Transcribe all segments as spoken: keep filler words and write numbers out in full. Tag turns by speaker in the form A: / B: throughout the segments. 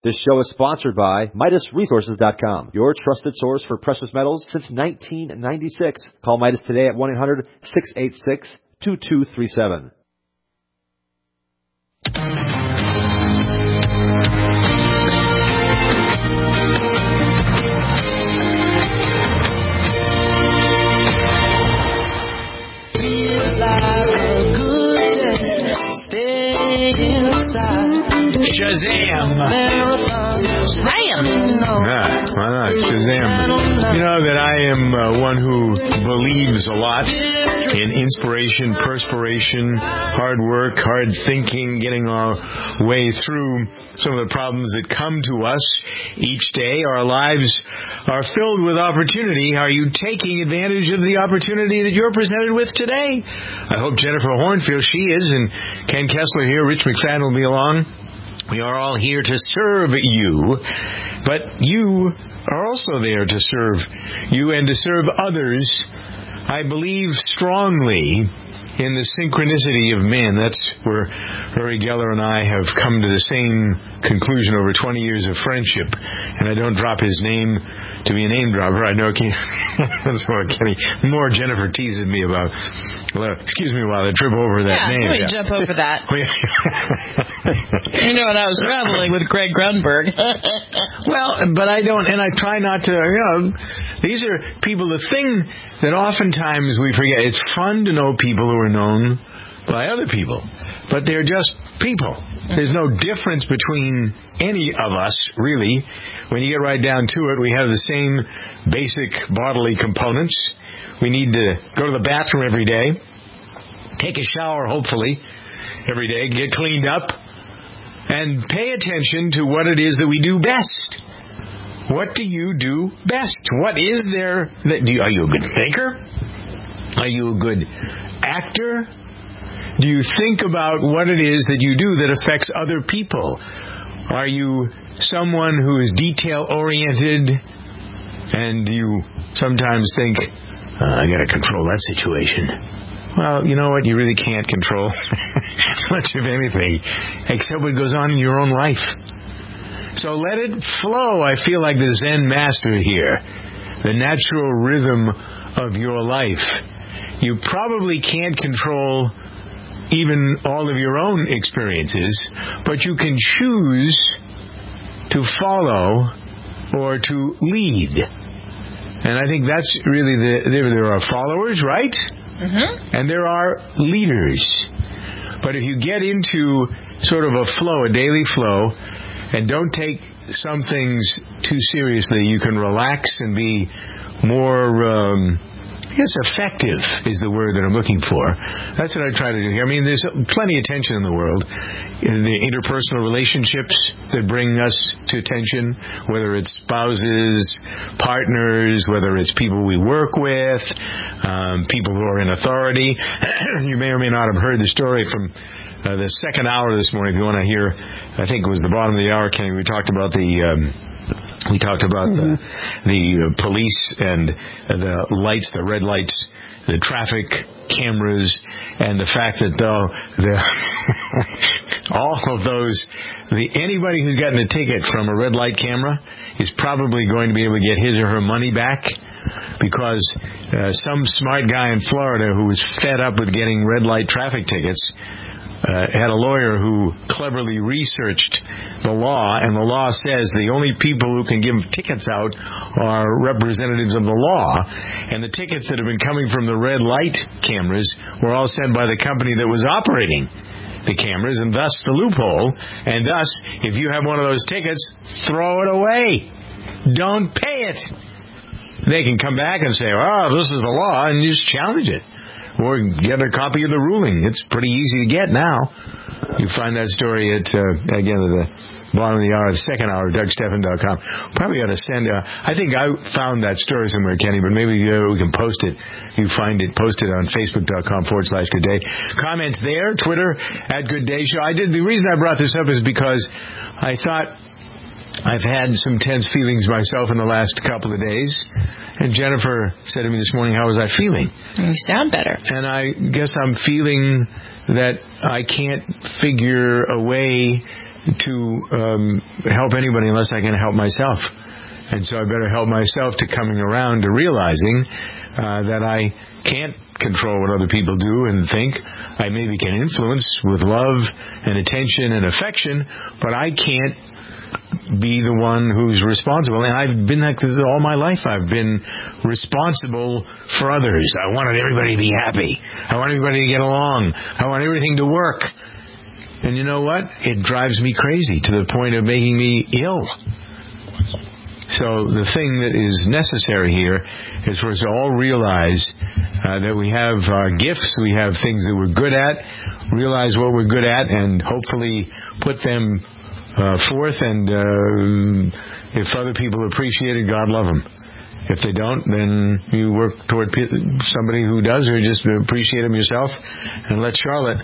A: This show is sponsored by Midas Resources dot com, your trusted source for precious metals since nineteen ninety-six. Call Midas today at one eight hundred six eight six two two three seven.
B: Shazam! Shazam! Yeah, why not? Shazam. You know that I am uh, one who believes a lot in inspiration, perspiration, hard work, hard thinking, getting our way through some of the problems that come to us each day. Our lives are filled with opportunity. Are you taking advantage of the opportunity that you're presented with today? I hope Jennifer Hornfield, she is, and Ken Kessler here. Rich McFadden will be along. We are all here to serve you, but you are also there to serve you and to serve others. I believe strongly in the synchronicity of men. That's where Uri Geller and I have come to the same conclusion over twenty years of friendship. And I don't drop his name to be a name dropper. I know Kenny, that's what Kenny, more Jennifer teases me about. Well, excuse me while I trip over that
C: yeah,
B: name.
C: Yeah, jump over that. You know, when I was traveling with Greg Grunberg.
B: Well, but I don't, and I try not to, you know, these are people, the thing that oftentimes we forget, it's fun to know people who are known by other people, but they're just people. There's no difference between any of us, really. When you get right down to it, we have the same basic bodily components. We need to go to the bathroom every day, take a shower, hopefully, every day, get cleaned up, and pay attention to what it is that we do best. What do you do best? What is there that do you, are you a good thinker? Are you a good actor? Do you think about what it is that you do that affects other people? Are you someone who is detail-oriented, and do you sometimes think, uh, I got to control that situation? Well, you know what? You really can't control much of anything except what goes on in your own life. So let it flow. I feel like the Zen master here. The natural rhythm of your life. You probably can't control even all of your own experiences, but you can choose to follow or to lead. And I think that's really the, there, there are followers, right? Mm-hmm. And there are leaders. But if you get into sort of a flow, a daily flow, and don't take some things too seriously, you can relax and be more, um, I guess effective is the word that I'm looking for. That's what I try to do here. I mean, there's plenty of tension in the world. In the interpersonal relationships that bring us to tension, whether it's spouses, partners, whether it's people we work with, um, people who are in authority. You may or may not have heard the story from Uh, the second hour this morning. If you want to hear, I think it was the bottom of the hour, Kenny, we talked about the um, we talked about mm-hmm. the, the uh, police and uh, the lights, the red lights, the traffic cameras, and the fact that though the all of those, the anybody who's gotten a ticket from a red light camera is probably going to be able to get his or her money back, because uh, some smart guy in Florida who was fed up with getting red light traffic tickets Uh, had a lawyer who cleverly researched the law, and the law says the only people who can give tickets out are representatives of the law. And the tickets that have been coming from the red light cameras were all sent by the company that was operating the cameras, and thus the loophole. And thus, if you have one of those tickets, throw it away. Don't pay it. They can come back and say, oh, this is the law, and you just challenge it. Or get a copy of the ruling. It's pretty easy to get now. You find that story at, uh, again, at the bottom of the hour, the second hour, Doug Stephan dot com. Probably ought to send, uh, I think I found that story somewhere, Kenny, but maybe uh, we can post it. You find it posted on Facebook.com forward slash Good Day. Comments there, Twitter, at Good Day Show. I did, the reason I brought this up is because I thought I've had some tense feelings myself in the last couple of days. And Jennifer said to me this morning, how was I feeling?
C: You sound better.
B: And I guess I'm feeling that I can't figure a way to um, help anybody unless I can help myself. And so I better help myself to coming around to realizing uh, that I can't control what other people do and think. I maybe can influence with love and attention and affection, but I can't be the one who's responsible. And I've been like this all my life. I've been responsible for others. I wanted everybody to be happy. I want everybody to get along. I want everything to work. And you know what? It drives me crazy to the point of making me ill. So the thing that is necessary here is for us to all realize uh, that we have our gifts, we have things that we're good at, realize what we're good at, and hopefully put them uh, forth. And uh, if other people appreciate it, God love them. If they don't, then you work toward somebody who does, or just appreciate them yourself, and let Charlotte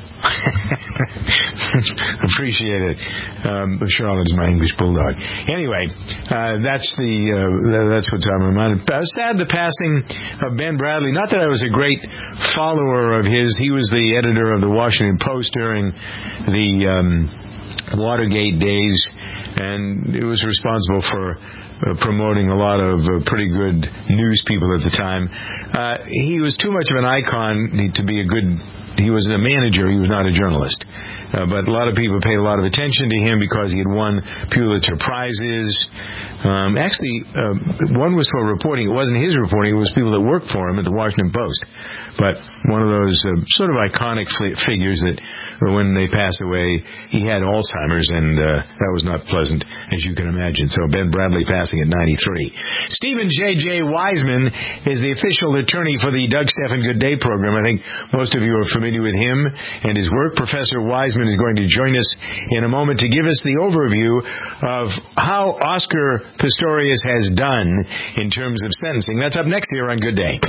B: appreciate it. Um, Charlotte is my English bulldog. Anyway, uh, that's the uh, that's what's on my mind. Uh, sad the passing of Ben Bradley. Not that I was a great follower of his. He was the editor of the Washington Post during the um, Watergate days, and it was responsible for Uh, promoting a lot of uh, pretty good news people at the time. Uh, he was too much of an icon to be a good... He was a manager. He was not a journalist. Uh, but a lot of people paid a lot of attention to him because he had won Pulitzer Prizes. Um, actually, uh, one was for reporting. It wasn't his reporting. It was people that worked for him at the Washington Post. But one of those uh, sort of iconic figures that when they pass away, he had Alzheimer's, and uh, that was not pleasant, as you can imagine. So Ben Bradley passing at ninety-three. Stephen J J. Wiseman is the official attorney for the Doug Stephan Good Day program. I think most of you are familiar with him and his work. Professor Wiseman is going to join us in a moment to give us the overview of how Oscar Pistorius has done in terms of sentencing. That's up next here on Good Day.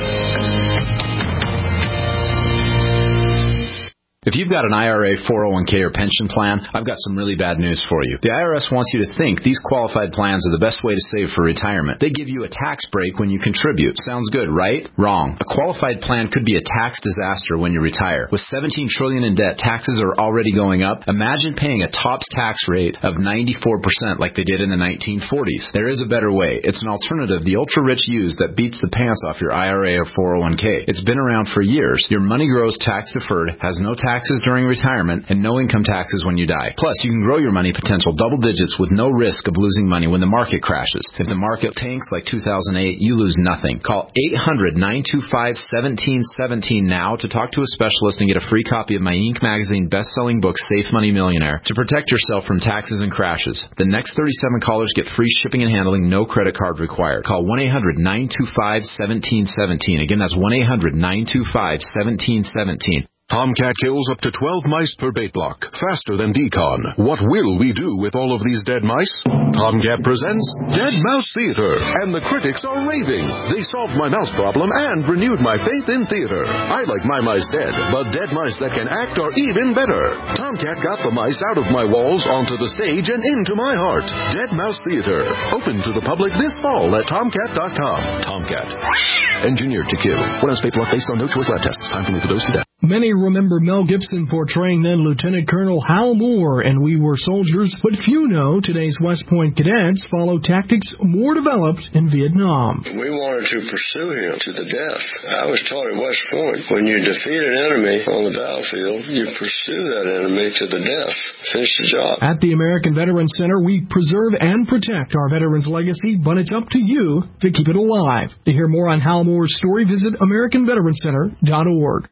D: If you've got an I R A, four oh one k, or pension plan, I've got some really bad news for you. The I R S wants you to think these qualified plans are the best way to save for retirement. They give you a tax break when you contribute. Sounds good, right? Wrong. A qualified plan could be a tax disaster when you retire. With seventeen trillion dollars in debt, taxes are already going up. Imagine paying a TOPS tax rate of ninety-four percent like they did in the nineteen forties. There is a better way. It's an alternative the ultra-rich use that beats the pants off your I R A or four oh one k. It's been around for years. Your money grows tax-deferred, has no tax taxes during retirement, and no income taxes when you die. Plus, you can grow your money potential double digits with no risk of losing money when the market crashes. If the market tanks like two thousand eight, you lose nothing. Call eight hundred, nine two five, one seven one seven now to talk to a specialist and get a free copy of my Inc. magazine best-selling book, Safe Money Millionaire, to protect yourself from taxes and crashes. The next thirty-seven callers get free shipping and handling, no credit card required. Call one eight hundred, nine two five, one seven one seven. Again, that's one eight hundred, nine two five, one seven one seven.
E: Tomcat kills up to twelve mice per bait block, faster than Decon. What will we do with all of these dead mice? Tomcat presents Dead Mouse Theater, and the critics are raving. They solved my mouse problem and renewed my faith in theater. I like my mice dead, but dead mice that can act are even better. Tomcat got the mice out of my walls, onto the stage, and into my heart. Dead Mouse Theater, open to the public this fall at tomcat dot com. Tomcat, engineered to kill. One ounce bait block based on no choice lab tests. Time for lethal dose to death.
F: Many remember Mel Gibson portraying then Lieutenant Colonel Hal Moore in We Were Soldiers, but few know today's West Point cadets follow tactics more developed in Vietnam.
G: We wanted to pursue him to the death. I was taught at West Point, when you defeat an enemy on the battlefield, you pursue that enemy to the death. Finish the job.
F: At the American Veterans Center, we preserve and protect our veterans' legacy, but it's up to you to keep it alive. To hear more on Hal Moore's story, visit american veterans center dot org.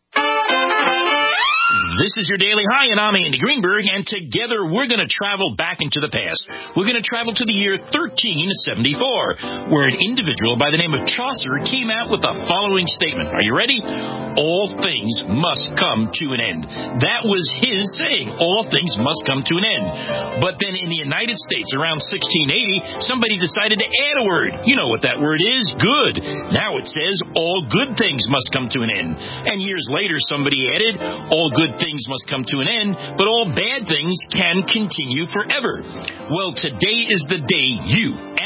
H: This is your Daily High, and I'm Andy Greenberg, and together we're going to travel back into the past. We're going to travel to the year thirteen seventy-four, where an individual by the name of Chaucer came out with the following statement. Are you ready? All things must come to an end. That was his saying. All things must come to an end. But then in the United States around sixteen eighty, somebody decided to add a word. You know what that word is? Good. Now it says all good things must come to an end. And years later, somebody added all good things must come to an end, but all bad things can continue forever. Well, today is the day you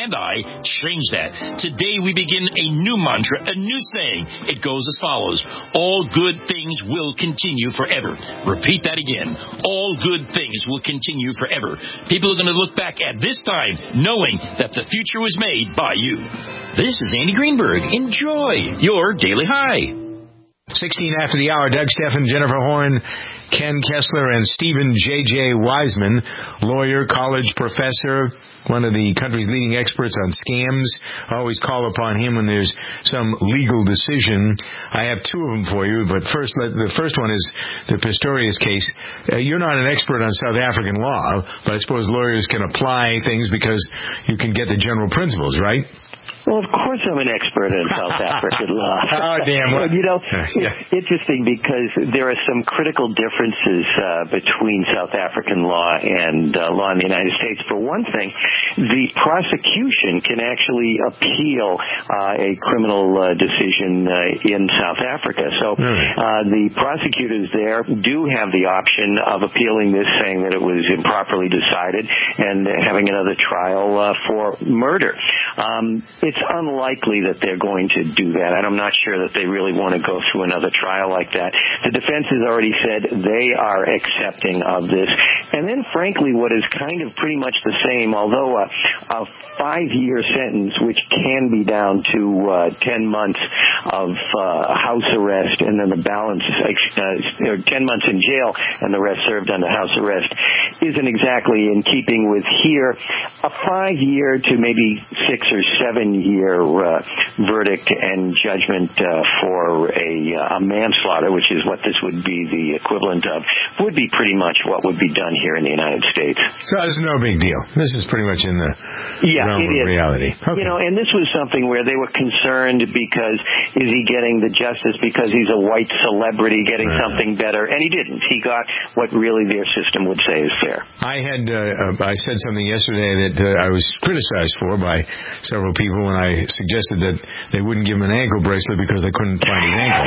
H: and I changed that. Today we begin a new mantra, a new saying. It goes as follows. All good things will continue forever. Repeat that again. All good things will continue forever. People are going to look back at this time knowing that the future was made by you. This is Andy Greenberg. Enjoy your Daily High.
B: sixteen after the hour, Doug Steffen, Jennifer Horn, Ken Kessler, and Stephen J J. Wiseman, lawyer, college professor, one of the country's leading experts on scams. I always call upon him when there's some legal decision. I have two of them for you, but first, the first one is the Pistorius case. Uh, you're not an expert on South African law, but I suppose lawyers can apply things because you can get the general principles, right?
I: Well, of course I'm an expert in South African law.
B: Oh, damn. Well,
I: you know, it's interesting because there are some critical differences uh, between South African law and uh, law in the United States. For one thing, the prosecution can actually appeal uh, a criminal uh, decision uh, in South Africa. So uh, the prosecutors there do have the option of appealing this, saying that it was improperly decided, and having another trial uh, for murder. Um, it's unlikely that they're going to do that, and I'm not sure that they really want to go through another trial like that. The defense has already said they are accepting of this. And then, frankly, what is kind of pretty much the same, although a, a five-year sentence, which can be down to uh, ten months of uh, house arrest, and then the balance, uh, or ten months in jail, and the rest served under house arrest, isn't exactly in keeping with here. A five-year to maybe six or seven-year uh, verdict and judgment uh, for a, a manslaughter, which is what this would be the equivalent of, would be pretty much what would be done here in the United States.
B: So it's no big deal. This is pretty much in the
I: yeah,
B: realm
I: it
B: of
I: is.
B: reality. Okay.
I: You know, and this was something where they were concerned because is he getting the justice because he's a white celebrity getting right. something better? And he didn't. He got what really their system would say is fair.
B: I had uh, I said something yesterday that uh, I was criticized for by several people when I suggested that they wouldn't give him an ankle bracelet because they couldn't find his ankle.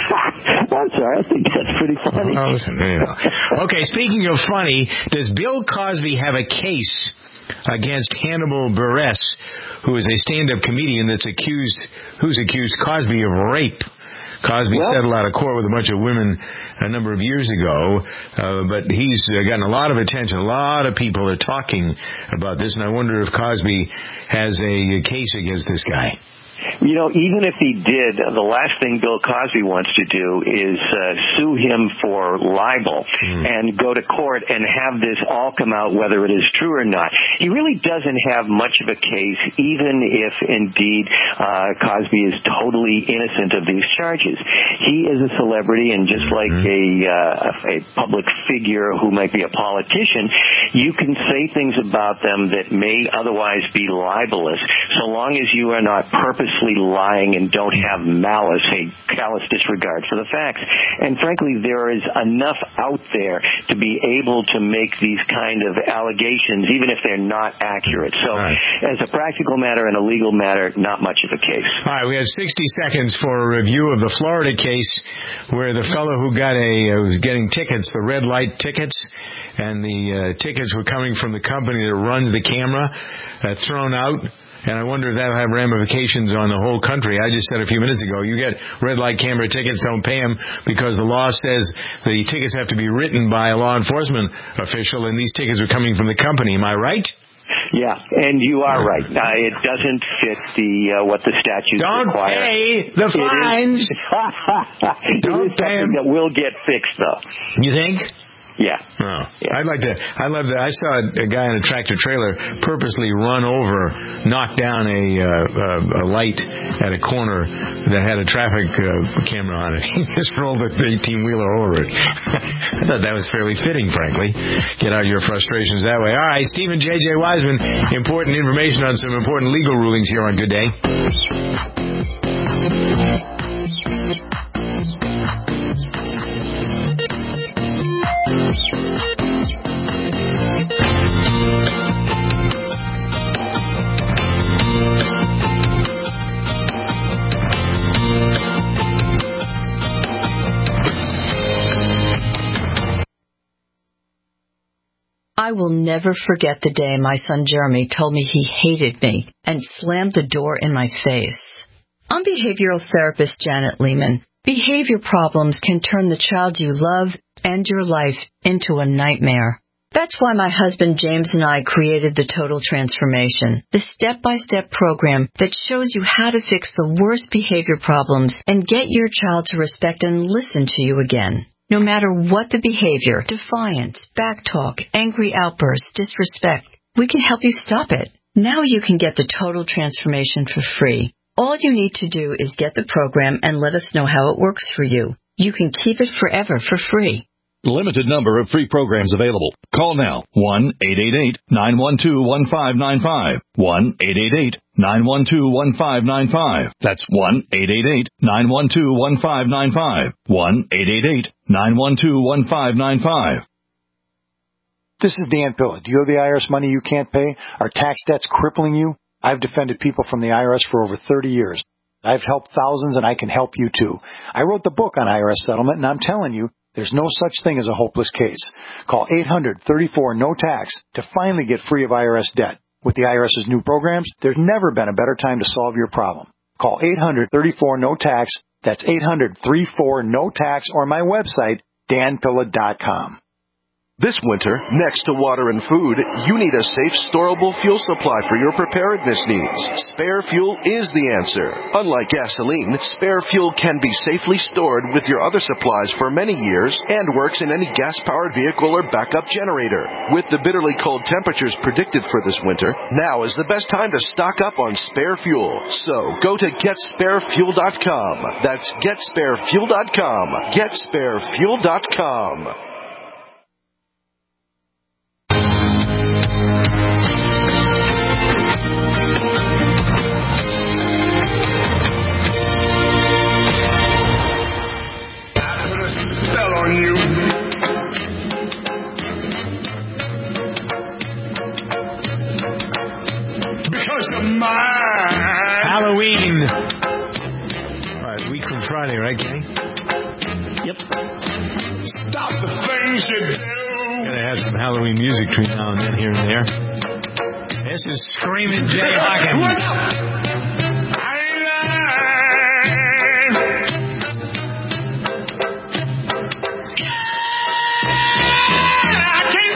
I: I'm sorry, I think that's pretty funny.
B: Well, listen, you know. Okay, speaking of funny, does Bill Cosby have a case against Hannibal Buress, who is a stand-up comedian that's accused, who's accused Cosby of rape? Cosby well, settled out of court with a bunch of women a number of years ago, uh, but he's uh, gotten a lot of attention. A lot of people are talking about this, and I wonder if Cosby has a case against this guy.
I: You know, even if he did, the last thing Bill Cosby wants to do is uh, sue him for libel mm. and go to court and have this all come out whether it is true or not. He really doesn't have much of a case, even if indeed uh, Cosby is totally innocent of these charges. He is a celebrity, and just like mm-hmm. a, uh, a public figure who might be a politician, you can say things about them that may otherwise be libelous, so long as you are not purposely lying and don't have malice, a callous disregard for the facts. And frankly, there is enough out there to be able to make these kind of allegations, even if they're not accurate. So right. as a practical matter and a legal matter, not much of a case.
B: All right, we have sixty seconds for a review of the Florida case where the fellow who got a uh, was getting tickets, the red light tickets, and the uh, tickets were coming from the company that runs the camera, uh, thrown out. And I wonder if that'll have ramifications on the whole country. I just said a few minutes ago, you get red light camera tickets, don't pay them because the law says the tickets have to be written by a law enforcement official, and these tickets are coming from the company. Am I right?
I: Yeah, and you are right. Uh, it doesn't fit the uh, what the statutes
B: don't
I: require.
B: Don't pay the fines.
I: Don't pay them. That will get fixed, though.
B: You think?
I: Yeah.
B: Oh. yeah. I'd like to, I love that. I saw a guy in a tractor trailer purposely run over, knock down a, uh, a light at a corner that had a traffic uh, camera on it. He just rolled the eighteen-wheeler over it. I thought that was fairly fitting, frankly. Get out your frustrations that way. All right, Stephen J J. Wiseman, important information on some important legal rulings here on Good Day.
J: I will never forget the day my son Jeremy told me he hated me and slammed the door in my face. I'm behavioral therapist Janet Lehman. Behavior problems can turn the child you love and your life into a nightmare. That's why my husband James and I created the Total Transformation, the step-by-step program that shows you how to fix the worst behavior problems and get your child to respect and listen to you again. No matter what the behavior, defiance, backtalk, angry outbursts, disrespect, we can help you stop it. Now you can get the Total Transformation for free. All you need to do is get the program and let us know how it works for you. You can keep it forever for free.
K: Limited number of free programs available. Call now. one eight eight eight, nine one two, one five nine five. one eight eight eight, nine one two, one five nine five. That's one eight eight eight, nine one two, one five nine five. one eight eight eight, nine one two, one five nine five.
L: This is Dan Pilla. Do you owe the I R S money you can't pay? Are tax debts crippling you? I've defended people from the I R S for over thirty years. I've helped thousands, and I can help you too. I wrote the book on I R S settlement, and I'm telling you, there's no such thing as a hopeless case. Call eight hundred, thirty-four, no tax to finally get free of I R S debt. With the IRS's new programs, there's never been a better time to solve your problem. Call eight hundred, thirty-four, no tax. That's eight hundred, thirty-four, no tax, or my website, dan pilla dot com.
M: This winter, next to water and food, you need a safe, storable fuel supply for your preparedness needs. Spare fuel is the answer. Unlike gasoline, spare fuel can be safely stored with your other supplies for many years and works in any gas-powered vehicle or backup generator. With the bitterly cold temperatures predicted for this winter, now is the best time to stock up on spare fuel. So, go to get spare fuel dot com. That's get spare fuel dot com. get spare fuel dot com.
B: Halloween. All right, week from Friday, right, Kenny?
N: Yep. Stop the things you do.
B: Gotta have some Halloween music between now and then, here and there. This is Screaming Jay Hawkins.
N: What's up? I ain't lying. Yeah, I can't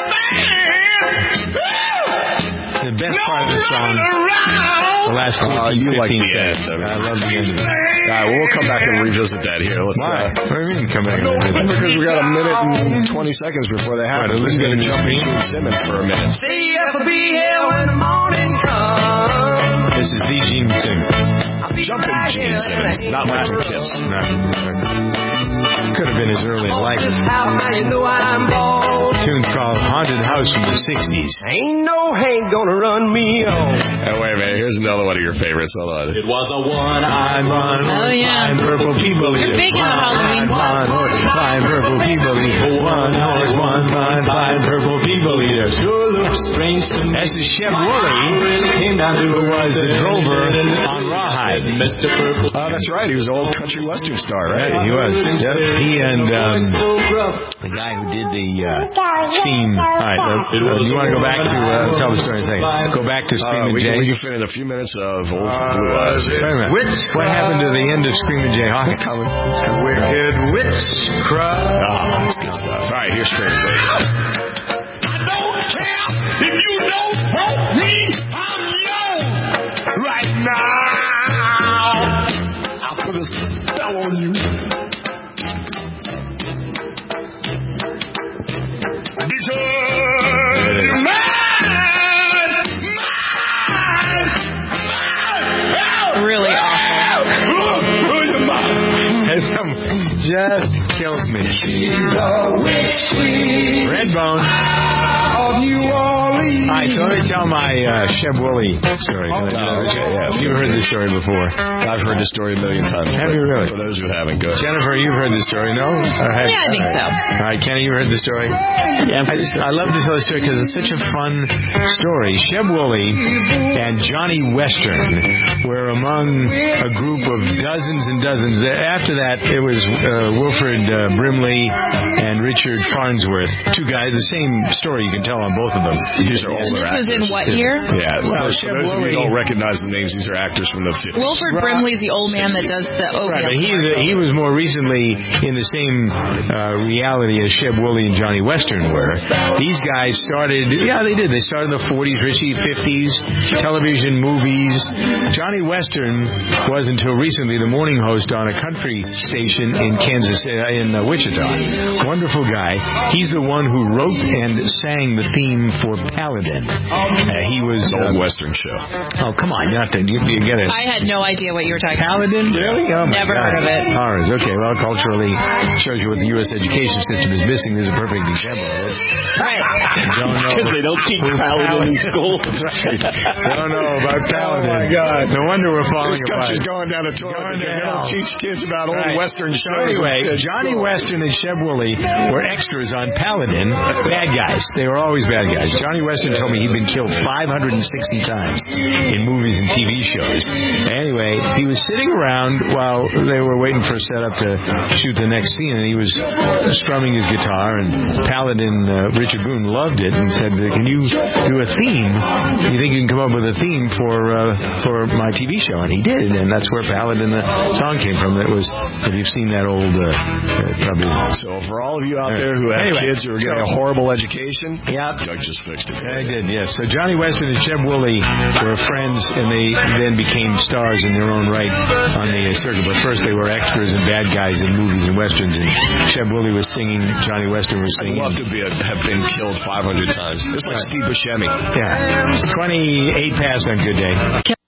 N: stand.
B: The best part of the song. The last
O: uh, you like the
B: seconds.
O: end.
B: I love the end of it.
O: All right, well, we'll come back and revisit that here. Let's,
B: Why?
O: Uh,
B: what do you mean come back and revisit?
O: Because we got a minute and twenty seconds before they happen.
B: Right,
O: We're
B: listen
O: going to
B: to
O: jump
B: me.
O: into Simmons for a minute.
N: See if I'll be here when the morning comes.
B: This is the Gene Simmons.
O: Jumping Gene Simmons, not Latin Kiss.
B: No. Could have been as early as like it.
N: You know I'm bold.
B: Tune's called Haunted House from the sixties.
N: Ain't no Hank gonna run me on.
O: Hey, wait a minute. Here's another one of your favorites. Hold on.
N: It was a one-eyed one.
C: Oh, yeah.
B: Fine purple people
C: You're big on Halloween.
B: Fine horse, fine purple people eater. One horse, one fine, fine purple people eater. Sure looks strange to me. That's the Chef Woolley came down to who was the drover on Rawhide.
N: Mister Purple.
O: Oh, that's right. He was an old country western star, right?
B: He was. Yep. He and um, the guy who did the uh, theme. All right. Uh, you want to go back to uh, tell the story in a second? Go back to Screaming
O: uh, we
B: Jay.
O: Can, we can fit in a few minutes of old uh, Blue Eyes.
B: Wait a minute. Which, what happened to the end of Screaming Jay Hawkins?
O: It's coming. It's coming.
N: Wicked witch cry.
O: Ah, that's good stuff. All right, here's Screaming Jay.
N: I don't care if you don't want me. I'm yours right now. I'll put a spell on you. Because mine, mine, mine.
C: Really awful.
B: Has some just killed me.
N: She's a witch queen.
B: Redbone.
N: Of New Orleans.
B: All right, so let me tell my uh, Sheb Woolley story.
O: Oh, okay, yeah.
B: You've heard this story before.
O: I've heard this story a million times.
B: Have you really?
O: For those who haven't, go ahead.
B: Jennifer, you've heard this story, no? Have,
C: yeah, I think so.
B: All right, Kenny, you heard the story? Yeah. I just I love to tell the story because it's such a fun story. Sheb Woolley and Johnny Western were among a group of dozens and dozens. After that, it was uh, Wilfred uh, Brimley and Richard Farnsworth, two guys, the same story you can tell on both of them.
O: These are older
C: This was
O: actors.
C: in what year?
O: Yeah, well,
B: Well,
O: for
B: Sheb
O: those of you
B: Woolley-
O: who don't recognize the names, these are actors from the fifties.
C: Wilford Brimley's the old man that does the O B
B: Right,
C: M
B: but he's a, he was more recently in the same uh, reality as Sheb Woolley and Johnny Western were. These guys started, yeah, they did. They started in the forties, Richie, fifties, television, movies. Johnny Western was until recently the morning host on a country station in Kansas, uh, in uh, Wichita. Wonderful guy. He's the one who wrote and sang the theme for Paladin. Uh, he was
O: The old
B: uh,
O: Western show.
B: Oh, come on, not to, you, you get it.
C: I had no idea what you were talking about.
B: Paladin? Really? Oh, my
C: Never
B: God.
C: heard of it.
B: Horrors. Okay, well, culturally shows you what the U S education system is missing. There's a perfect example of it.
C: Right.
B: Don't know.
P: Because they don't teach Paladin in school.
B: That's right. Don't know about Paladin.
O: Oh, my God.
B: No wonder we're falling
O: This
B: apart.
O: country's going down the toilet.
B: Going
O: because
B: to
O: They don't
B: hell.
O: teach kids about old
B: Right.
O: Western
B: So
O: shows.
B: anyway,
O: in
B: Johnny
O: school.
B: Western and Sheb Woolley were extras on Paladin. Bad guys. They were always bad guys. Johnny Western told me he'd been killed five hundred sixty times in movies and T V shows. Anyway, he was sitting around while they were waiting for a setup to shoot the next scene, and he was strumming his guitar, and Paladin, uh, Richard Boone, loved it and said, can you do a theme? You think you can come up with a theme for uh, for my T V show? And he did, and that's where Paladin, the song came from. That was, if you've seen that old, uh, uh, probably...
O: So for all of you out there who have
B: Anyway,
O: kids who are getting
B: so-
O: a horrible education,
B: Yep.
O: Doug just fixed it.
B: I did, yes. So Johnny Western and Sheb Woolley were friends, and they then became stars in their own right on the uh, circuit. But first they were extras and bad guys in movies and westerns, and Sheb Woolley was singing, Johnny Western was
O: I'd
B: singing.
O: love to be a, have been killed five hundred times. It's like Steve Buscemi.
B: Yeah. twenty-eight past on Good Day.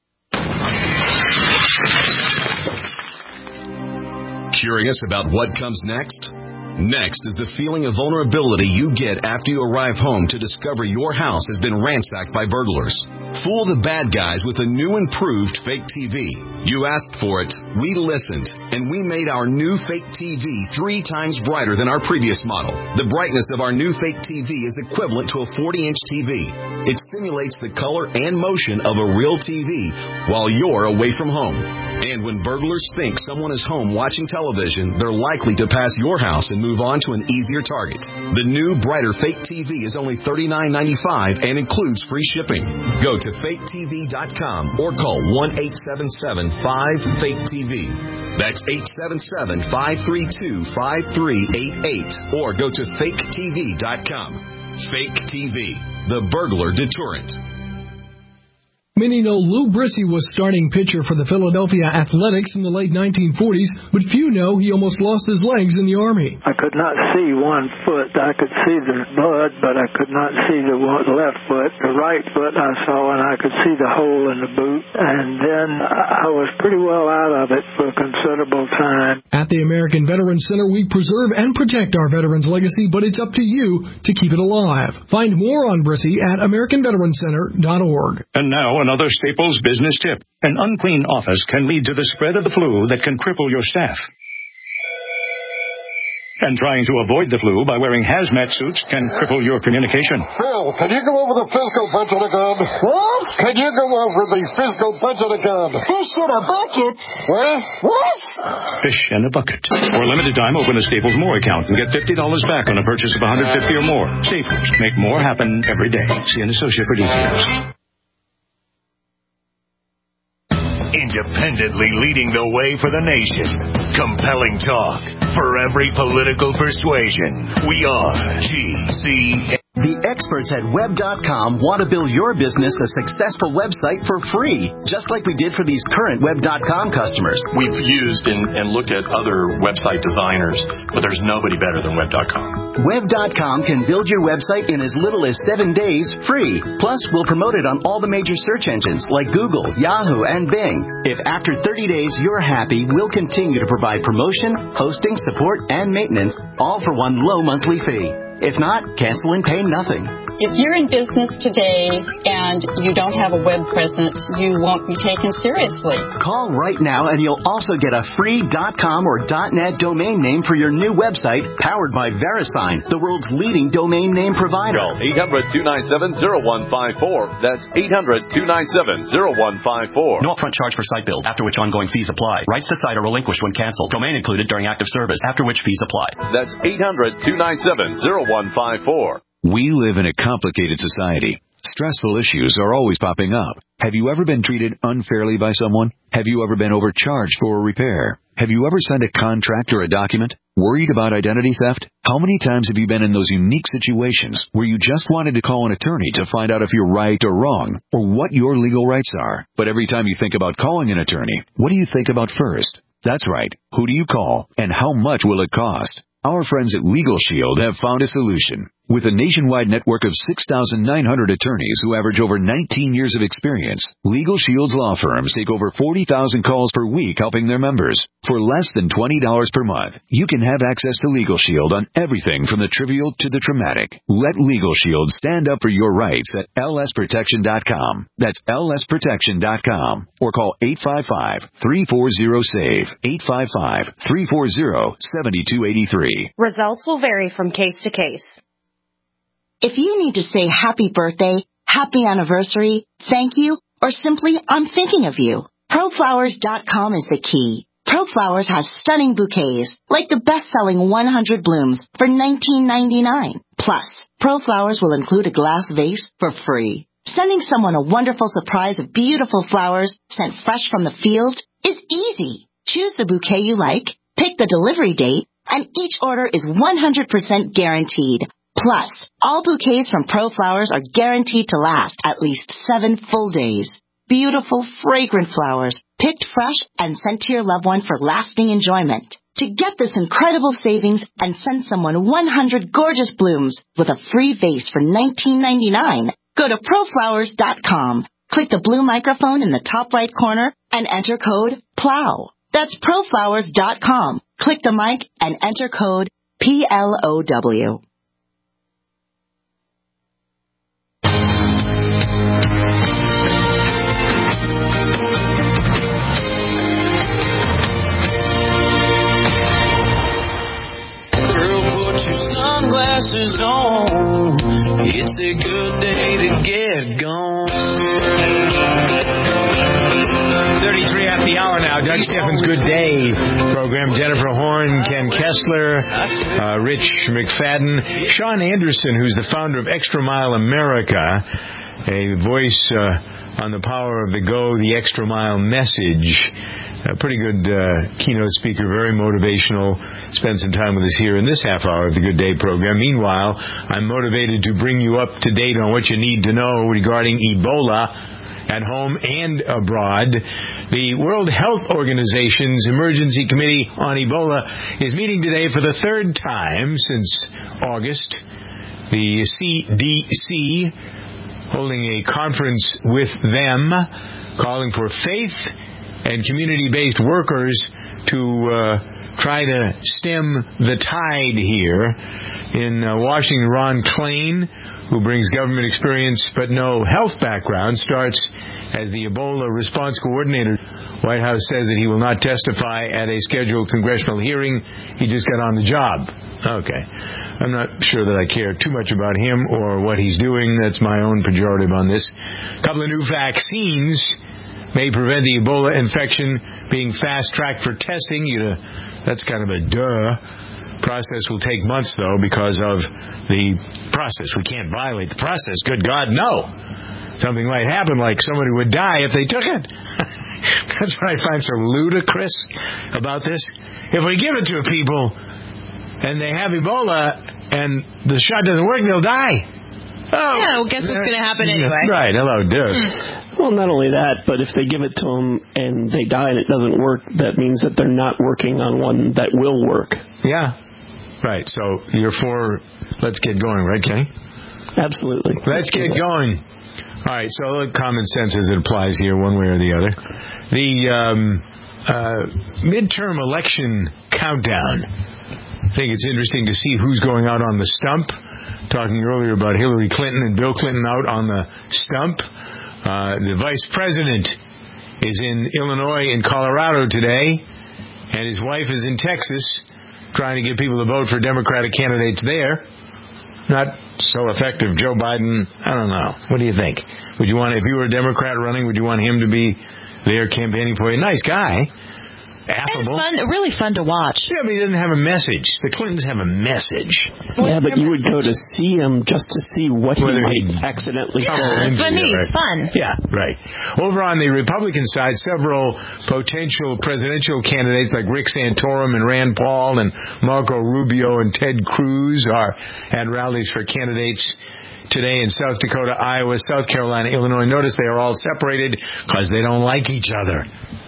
Q: Curious about what comes next? Next is the feeling of vulnerability you get after you arrive home to discover your house has been ransacked by burglars. Fool the bad guys with a new improved fake T V. You asked for it, we listened, and we made our new fake T V three times brighter than our previous model. The brightness of our new fake T V is equivalent to a forty-inch T V. It simulates the color and motion of a real T V while you're away from home. And when burglars think someone is home watching television, they're likely to pass your house and move on to an easier target. The new, brighter fake T V is only thirty-nine ninety-five and includes free shipping. Go to fake T V dot com or call one eight seven seven five fake T V. That's eight seven seven five three two five three eight eight or go to fake T V dot com. Fake T V, the burglar deterrent.
F: Many know Lou Brissy was starting pitcher for the Philadelphia Athletics in the late nineteen forties, but few know he almost lost his legs in the Army.
R: I could not see one foot. I could see the bud, but I could not see the one left foot. The right foot I saw, and I could see the hole in the boot. And then I was pretty well out of it for a considerable time.
F: At the American Veterans Center, we preserve and protect our veterans' legacy, but it's up to you to keep it alive. Find more on Brissy at american veterans center dot org.
S: And now another Staples business tip. An unclean office can lead to the spread of the flu that can cripple your staff. And trying to avoid the flu by wearing hazmat suits can cripple your communication.
T: Phil, can you go over the physical budget again? What? Can you go over the physical budget again? Fish in a bucket? What? What?
S: Fish in a bucket. For a limited time, open a Staples More account and get fifty dollars back on a purchase of one hundred fifty dollars or more. Staples. Make more happen every day. See an associate for details.
U: Independently leading the way for the nation. Compelling talk for every political persuasion. We are G C A.
V: The experts at web dot com want to build your business a successful website for free, just like we did for these current web dot com customers.
W: We've used and, and looked at other website designers, but there's nobody better than web dot com.
V: web dot com can build your website in as little as seven days free. Plus, we'll promote it on all the major search engines like Google, Yahoo, and Bing. If after thirty days you're happy, we'll continue to provide promotion, hosting, support, and maintenance, all for one low monthly fee. If not, cancel and pay nothing.
A: If you're in business today and you don't have a web presence, you won't be taken seriously.
V: Call right now and you'll also get a free .com or .net domain name for your new website powered by VeriSign, the world's leading domain name provider.
D: Call eight hundred, two nine seven, zero one five four. That's eight hundred, two nine seven, zero one five four.
V: No upfront charge for site build, after which ongoing fees apply. Rights to site are relinquished when canceled. Domain included during active service, after which fees apply.
D: That's eight hundred, two nine seven, zero one five four.
E: We live in a complicated society. Stressful issues are always popping up. Have you ever been treated unfairly by someone? Have you ever been overcharged for a repair? Have you ever signed a contract or a document? Worried about identity theft? How many times have you been in those unique situations where you just wanted to call an attorney to find out if you're right or wrong, or what your legal rights are? But every time you think about calling an attorney, what do you think about first? That's right. Who do you call, and how much will it cost? Our friends at Legal Shield have found a solution. With a nationwide network of six thousand nine hundred attorneys who average over nineteen years of experience, Legal Shield's law firms take over forty thousand calls per week helping their members. For less than twenty dollars per month, you can have access to Legal Shield on everything from the trivial to the traumatic. Let Legal Shield stand up for your rights at L S protection dot com. That's L S protection dot com. Or call eight five five, three four zero, S A V E, eight five five, three four zero, seven two eight three.
X: Results will vary from case to case.
Y: If you need to say happy birthday, happy anniversary, thank you, or simply I'm thinking of you, Pro Flowers dot com is the key. ProFlowers has stunning bouquets, like the best-selling one hundred blooms for nineteen ninety-nine. Plus, ProFlowers will include a glass vase for free. Sending someone a wonderful surprise of beautiful flowers sent fresh from the field is easy. Choose the bouquet you like, pick the delivery date, and each order is one hundred percent guaranteed. Plus, all bouquets from ProFlowers are guaranteed to last at least seven full days. Beautiful, fragrant flowers, picked fresh and sent to your loved one for lasting enjoyment. To get this incredible savings and send someone one hundred gorgeous blooms with a free vase for nineteen ninety-nine, go to Pro Flowers dot com. Click the blue microphone in the top right corner and enter code PLOW. That's Pro Flowers dot com. Click the mic and enter code P L O W.
N: Sunglasses on, it's a good day to get gone.
B: thirty-three after the hour now. Doug Steffens' Good Day program. Jennifer Horn, Ken Kessler, uh, Rich McFadden, Sean Anderson, who's the founder of Extra Mile America, a voice uh, on the power of the Go the Extra Mile message. A pretty good uh, keynote speaker, very motivational. Spend some time with us here in this half hour of the Good Day program. Meanwhile, I'm motivated to bring you up to date on what you need to know regarding Ebola at home and abroad. The World Health Organization's Emergency Committee on Ebola is meeting today for the third time since August. The C D C holding a conference with them, calling for faith and community-based workers to uh, try to stem the tide here. In uh, Washington, Ron Klain, who brings government experience but no health background, starts as the Ebola response coordinator. White House says that he will not testify at a scheduled congressional hearing. He just got on the job. Okay. I'm not sure that I care too much about him or what he's doing. That's my own pejorative on this. A couple of new vaccines may prevent the Ebola infection being fast-tracked for testing. You know, that's kind of a duh. Process will take months, though, because of the process. We can't violate the process. Good God, no. Something might happen, like somebody would die if they took it. That's what I find so ludicrous about this. If we give it to people and they have Ebola and the shot doesn't work, they'll die. Oh,
C: yeah, well, guess what's going to happen anyway?
B: Right, hello, dude.
C: Mm.
P: Well, not only that, but if they give it to them and they die and it doesn't work, that means that they're not working on one that will work.
B: Yeah, right. So you're for let's get going, right, Kenny?
P: Absolutely.
B: Let's get going. All right, so look, common sense as it applies here, one way or the other. The um, uh, midterm election countdown I think it's interesting to see who's going out on the stump. Talking earlier about Hillary Clinton and Bill Clinton out on the stump. Uh, the vice president is in Illinois and Colorado today, and his wife is in Texas trying to get people to vote for Democratic candidates there. Not so effective. Joe Biden, I don't know. What do you think? Would you want, if you were a Democrat running, would you want him to be there campaigning for you? Nice guy. Affable.
C: And fun, really fun to watch.
B: Yeah, but he doesn't have a message. The Clintons have a message.
P: Yeah, but you would go to see him just to see what he
B: Whether
P: might
B: he
P: accidentally
C: Yeah,
P: say.
C: that's what I mean.
B: Yeah,
C: It's fun.
B: Yeah, right. Over on the Republican side, several potential presidential candidates like Rick Santorum and Rand Paul and Marco Rubio and Ted Cruz are at rallies for candidates today in South Dakota, Iowa, South Carolina, Illinois. Notice they are all separated because they don't like each other.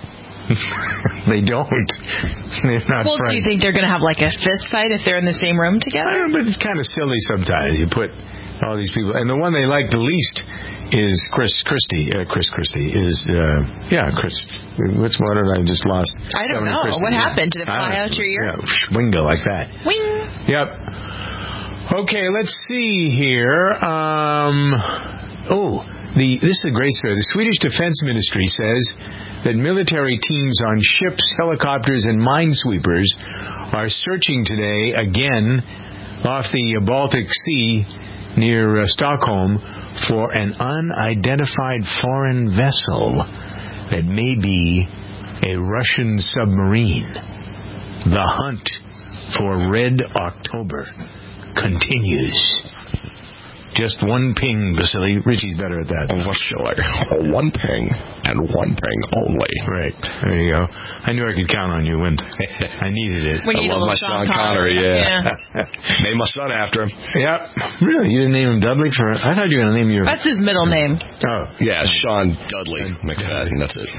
B: They don't. They're not
C: Well,
B: friends.
C: do you think they're going to have like a fist fight if they're in the same room together?
B: I don't know, but it's kind of silly sometimes. You put all these people, and the one they like the least is Chris Christie. Uh, Chris Christie is, uh, yeah, Chris. What's what did I just lost?
C: I don't
B: Governor
C: know.
B: Christie.
C: What happened? Did it
B: I
C: fly
B: don't
C: out
B: know.
C: your ear?
B: Yeah, wingo like that.
C: Wing.
B: Yep. Okay, let's see here. Um, oh. The, this is a great story. The Swedish Defense Ministry says that military teams on ships, helicopters, and minesweepers are searching today again off the Baltic Sea near uh, Stockholm for an unidentified foreign vessel that may be a Russian submarine. The hunt for Red October continues. Just one ping, Vasily. Richie's better at that.
O: Vasily. One ping and one ping only.
B: Right. There you go. I knew I could count on you when I needed it.
C: When
O: I
C: you
O: love my Sean Connery, yeah. yeah. Named my son after him.
B: Yep. Really? You didn't name him Dudley for... I thought you were going to name your...
C: That's his middle name.
B: Oh.
O: Yeah, Sean Dudley McFadden. That's it.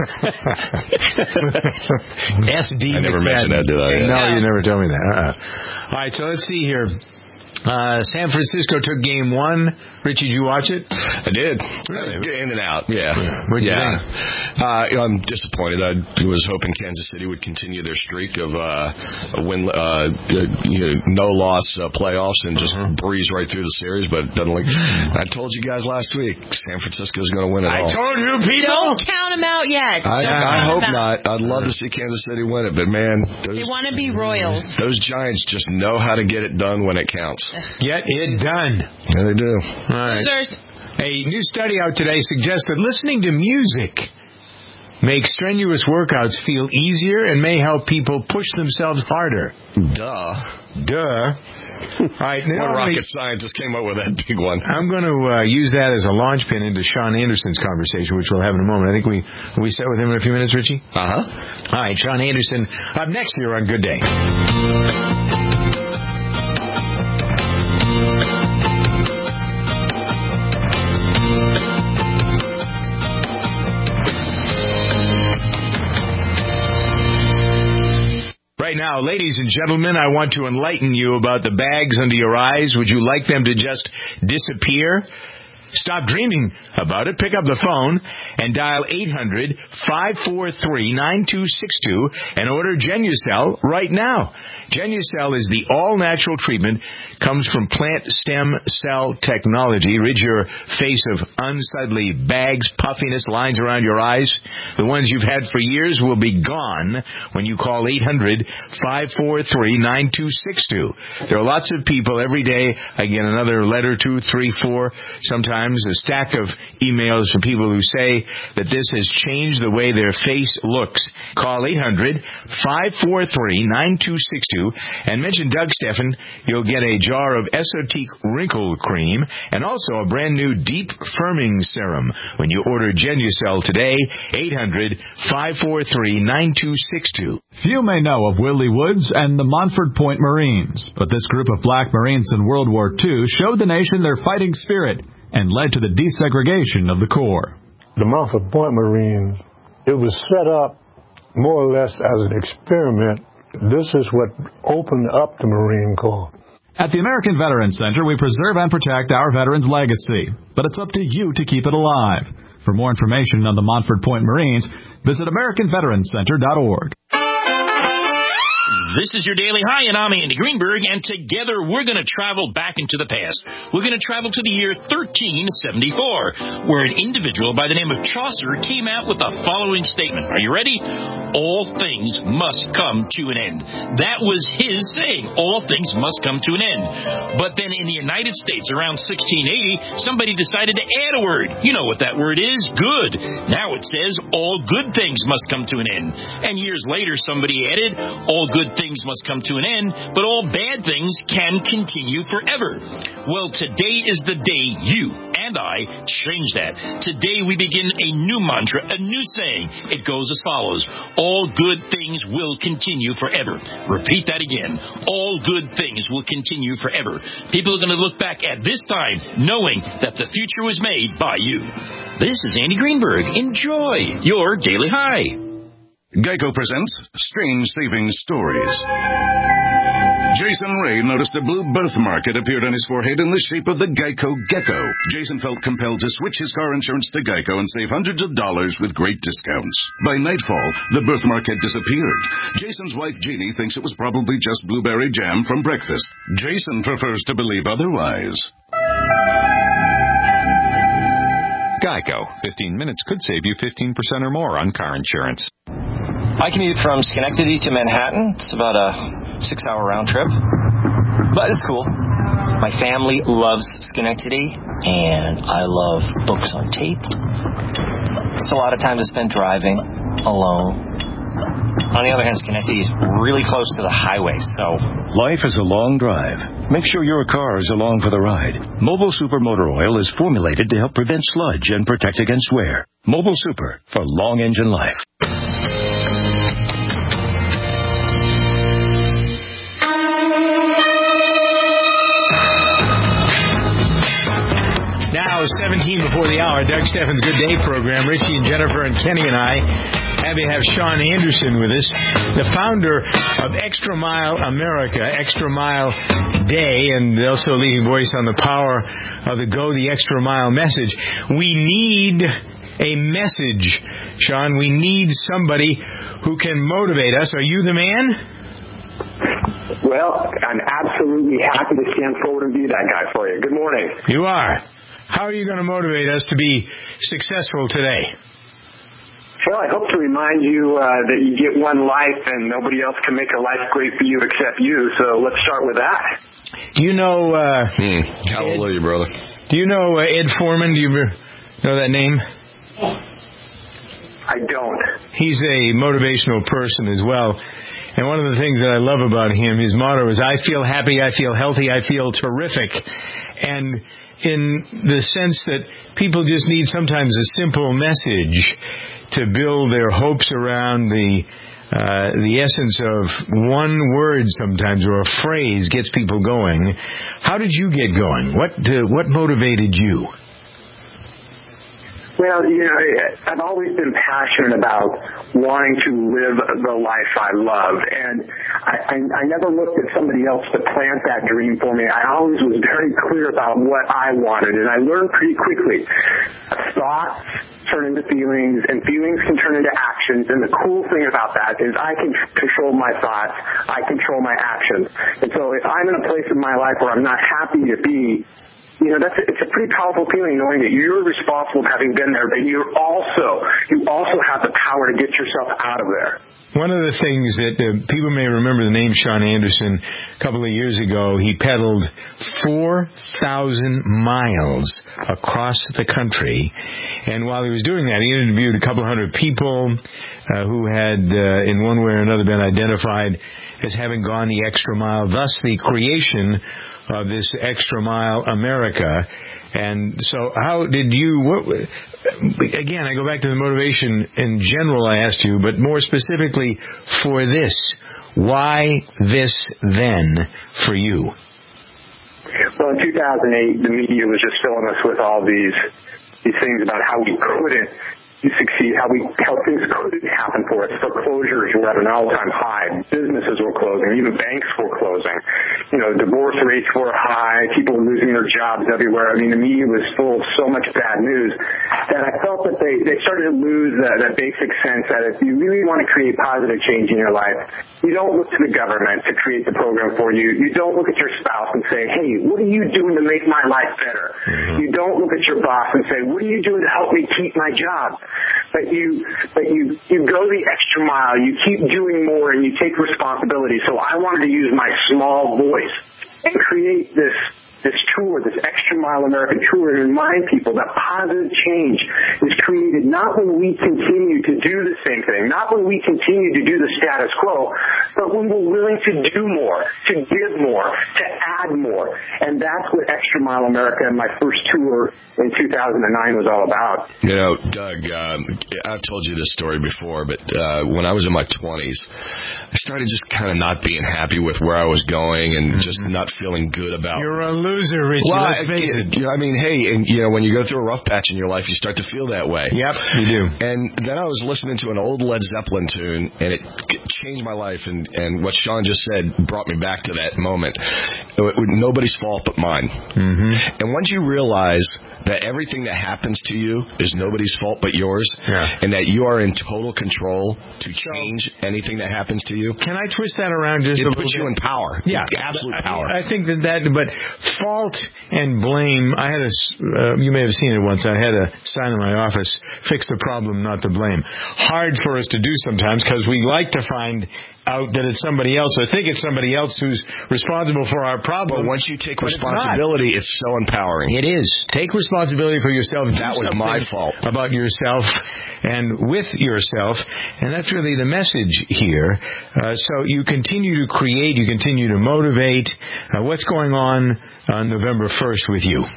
B: S D
O: I never
B: McFadden.
O: mentioned that, did I? Yeah.
B: No, you never told me that. Uh-uh. All right, so let's see here. Uh, San Francisco took game one. Richie, did you watch it?
O: I did.
B: Really?
O: In and out, yeah.
B: What'd you
O: yeah.
B: think?
O: Uh, I'm disappointed. I was hoping Kansas City would continue their streak of uh, a win, uh, you know, no-loss uh, playoffs and just uh-huh. breeze right through the series, but it doesn't look... I told you guys last week, San Francisco's going to win it
B: I
O: all.
B: I told you, people!
C: Don't count them out yet.
O: I, I hope not. I'd love
B: Uh-huh.
O: to see Kansas City win it, but man... Those,
C: they want to be Royals.
O: Those Giants just know how to get it done when it counts.
B: Get it done.
O: Yeah, they do.
B: All right.
C: Losers.
B: A new study out today suggests that listening to music makes strenuous workouts feel easier and may help people push themselves harder.
O: Duh.
B: Duh. All right.
O: One rocket scientist came up with that big one.
B: I'm going to uh, use that as a launch pin into Sean Anderson's conversation, which we'll have in a moment. I think we we set with him in a few minutes, Richie?
O: Uh-huh.
B: All right, Sean Anderson up next here on Good Day. Right now, ladies and gentlemen, I want to enlighten you about the bags under your eyes. Would you like them to just disappear? Stop dreaming about it. Pick up the phone and dial eight hundred, five four three, nine two six two and order Genucel right now. Genucel is the all-natural treatment, comes from plant stem cell technology. Rid your face of unsightly bags, puffiness, lines around your eyes. The ones you've had for years will be gone when you call eight hundred, five four three, nine two six two. There are lots of people every day. I get another letter, two, three, four, sometimes a stack of emails from people who say that this has changed the way their face looks. Call eight hundred, five four three, nine two six two and mention Doug Steffen. You'll get a jar of Esotique Wrinkle Cream and also a brand new Deep Firming Serum when you order Genucel today. eight hundred, five four three, nine two six two.
G: Few may know of Willie Woods and the Montford Point Marines, but this group of black Marines in World War Two showed the nation their fighting spirit and led to the desegregation of the Corps.
H: The Montford Point Marines, it was set up more or less as an experiment. This is what opened up the Marine Corps.
G: At the American Veterans Center, we preserve and protect our veterans' legacy, but it's up to you to keep it alive. For more information on the Montford Point Marines, visit American Veterans Center dot org.
I: This is your Daily High, and I'm Andy Greenberg, and together we're going to travel back into the past. We're going to travel to the year thirteen seventy-four, where an individual by the name of Chaucer came out with the following statement. Are you ready? All things must come to an end. That was his saying. All things must come to an end. But then in the United States, around sixteen eighty, somebody decided to add a word. You know what that word is? Good. Now it says all good things must come to an end. And years later, somebody added, all good things must come to an end, but all bad things can continue forever. Well, today is the day you and I change that. Today we begin a new mantra, a new saying. It goes as follows. All good things will continue forever. Repeat that again. All good things will continue forever. People are going to look back at this time knowing that the future was made by you. This is Andy Greenberg. Enjoy your Daily High.
J: Geico presents Strange Savings Stories. Jason Ray noticed a blue birthmark had appeared on his forehead in the shape of the Geico Gecko. Jason felt compelled to switch his car insurance to Geico and save hundreds of dollars with great discounts. By nightfall, the birthmark had disappeared. Jason's wife, Jeannie, thinks it was probably just blueberry jam from breakfast. Jason prefers to believe otherwise.
K: Geico. fifteen minutes could save you fifteen percent or more on car insurance.
L: I commute from Schenectady to Manhattan. It's about a six-hour round trip, but it's cool. My family loves Schenectady, and I love books on tape. It's a lot of time to spend driving alone. On the other hand, Schenectady is really close to the highway, so...
M: Life is a long drive. Make sure your car is along for the ride. Mobile Super Motor Oil is formulated to help prevent sludge and protect against wear. Mobile Super for long engine life.
B: Now, seventeen before the hour, Doug Steffens' Good Day program. Richie and Jennifer and Kenny and I happy to have Sean Anderson with us, the founder of Extra Mile America, Extra Mile Day, and also leading voice on the power of the Go the Extra Mile message. We need a message, Sean. We need somebody who can motivate us. Are you the man?
Z: Well, I'm absolutely happy to stand forward and be that guy for you. Good morning.
B: You are. How are you going to motivate us to be successful today?
Z: Well, I hope to remind you uh, that you get one life and nobody else can make a life great for you except you. So let's start with that.
B: Do you know... Uh,
O: hmm. Hallelujah, Ed, brother.
B: Do you know uh, Ed Foreman? Do you know that name?
Z: I don't.
B: He's a motivational person as well. And one of the things that I love about him, his motto is, I feel happy, I feel healthy, I feel terrific. And in the sense that people just need sometimes a simple message to build their hopes around, the uh, the essence of one word sometimes, or a phrase gets people going. How did you get going? What uh, what motivated you?
Z: Well, you know, I've always been passionate about wanting to live the life I love, and I, I, I never looked at somebody else to plant that dream for me. I always was very clear about what I wanted, and I learned pretty quickly. Thoughts turn into feelings, and feelings can turn into actions, and the cool thing about that is I can control my thoughts, I control my actions. And so if I'm in a place in my life where I'm not happy to be, you know, that's a, it's a pretty powerful feeling knowing that you're responsible for having been there, but you're also, you also have the power to get yourself out of there.
B: One of the things that uh, people may remember the name Sean Anderson. A couple of years ago, he pedaled four thousand miles across the country. And while he was doing that, he interviewed a couple hundred people uh, who had, uh, in one way or another, been identified as having gone the extra mile, thus the creation of this Extra Mile America. And so how did you, what, again, I go back to the motivation in general I asked you, but more specifically for this. Why this then for you?
Z: Well, in two thousand eight, the media was just filling us with all these these things about how we couldn't succeed, how we how things couldn't happen for us. Foreclosures were at an all-time high. Businesses were closing. Even banks were closing. You know, divorce rates were high. People were losing their jobs everywhere. I mean, the media was full of so much bad news that I felt that they, they started to lose that, that basic sense that if you really want to create positive change in your life, you don't look to the government to create the program for you. You don't look at your spouse and say, hey, what are you doing to make my life better? Mm-hmm. You don't look at your boss and say, what are you doing to help me keep my job? But you, but you, you go the extra mile. You keep doing more, and you take responsibility. So I wanted to use my small voice and create this this tour, this Extra Mile America tour, and remind people that positive change is created not when we continue to do the same thing, not when we continue to do the status quo, but when we're willing to do more, to give more, to add more. And that's what Extra Mile America and my first tour in two thousand nine was all about.
O: You know, Doug, um, I've told you this story before, but uh, when I was in my twenties, I started just kind of not being happy with where I was going and mm-hmm. just not feeling good about
B: You're a loser, Richie.
O: Well,
B: Let's face it.
O: You know, I mean, hey, and you know, when you go through a rough patch in your life, you start to feel that way.
B: Yep, you do.
O: And then I was listening to an old Led Zeppelin tune, and it changed my life. And, and what Sean just said brought me back to that moment. It, it, nobody's fault but mine.
B: Mm-hmm.
O: And once you realize that everything that happens to you is nobody's fault but yours,
B: yeah.
O: and that you are in total control to change anything that happens to you.
B: Can I twist that around just
O: it
B: a little
O: puts
B: bit?
O: you in power.
B: Yeah,
O: absolute
B: I,
O: power.
B: I think that that, but fault and blame. I had a, uh, you may have seen it once. I had a sign in my office: "Fix the problem, not the blame." Hard for us to do sometimes because we like to find out that it's somebody else, or think it's somebody else who's responsible for our problem.
O: But once you take responsibility, it's, it's so empowering.
B: It is. Take responsibility for yourself.
O: That was my fault.
B: About yourself and with yourself, and that's really the message here. Uh, so you continue to create, you continue to motivate. Uh, what's going on on November first with you?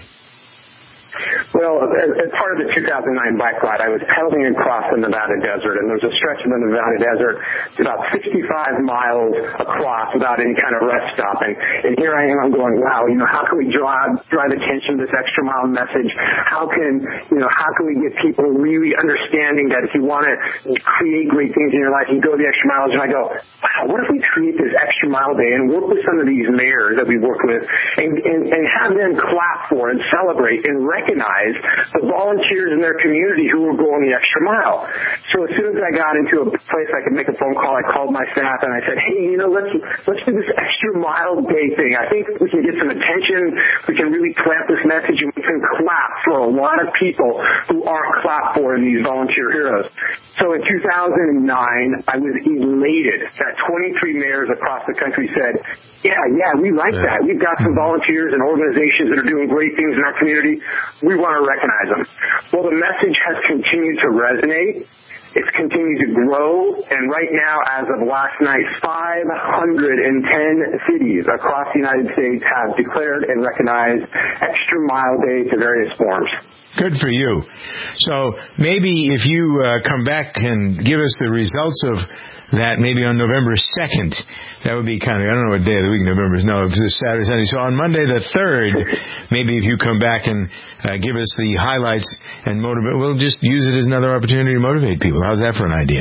Z: Well, as, as part of the two thousand nine bike ride, I was pedaling across the Nevada desert, and there's a stretch of the Nevada desert about sixty-five miles across without any kind of rest stop. And, and here I am, I'm going, wow, you know, how can we drive, drive attention to this extra mile message? How can, you know, how can we get people really understanding that if you want to create great things in your life, you go the extra miles? And I go, wow, what if we create this extra mile day and work with some of these mayors that we work with and, and, and have them clap for and celebrate and recognize the volunteers in their community who were going the extra mile. So as soon as I got into a place I could make a phone call, I called my staff and I said, hey, you know, let's let's do this extra mile day thing. I think we can get some attention. We can really plant this message, and we can clap for a lot of people who aren't clapped for in these volunteer heroes. So in two thousand nine, I was elated that twenty-three mayors across the country said, yeah, yeah, we like that. We've got some volunteers and organizations that are doing great things in our community. We want to recognize them. Well, the message has continued to resonate. It's continued to grow, and right now, as of last night, five hundred ten cities across the United States have declared and recognized Extra Mile Day to various forms.
B: Good for you. So maybe if you uh, come back and give us the results of that, maybe on November second, that would be kind of, I don't know what day of the week November is. No, it's this Saturday, Sunday. So on Monday the third, maybe if you come back and uh, give us the highlights and motivate, we'll just use it as another opportunity to motivate people. How's that for an idea?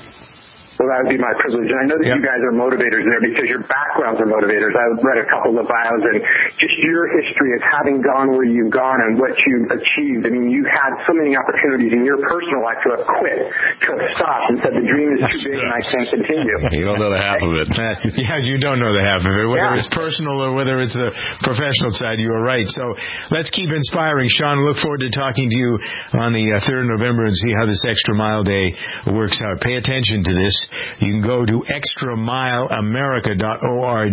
Z: Well, that would be my privilege. And I know that yep. you guys are motivators there because your backgrounds are motivators. I read a couple of bios, and just your history of having gone where you've gone and what you've achieved. I mean, you had so many opportunities in your personal life to have quit, to have stopped and said, the dream is too big and I can't continue.
O: You don't know the half of it.
B: Yeah, you don't know the half of it. Whether
Z: yeah.
B: it's personal or whether it's the professional side, you are right. So let's keep inspiring. Sean, look forward to talking to you on the uh, third of November and see how this Extra Mile Day works out. Pay attention to this. You can go to extra mile america dot org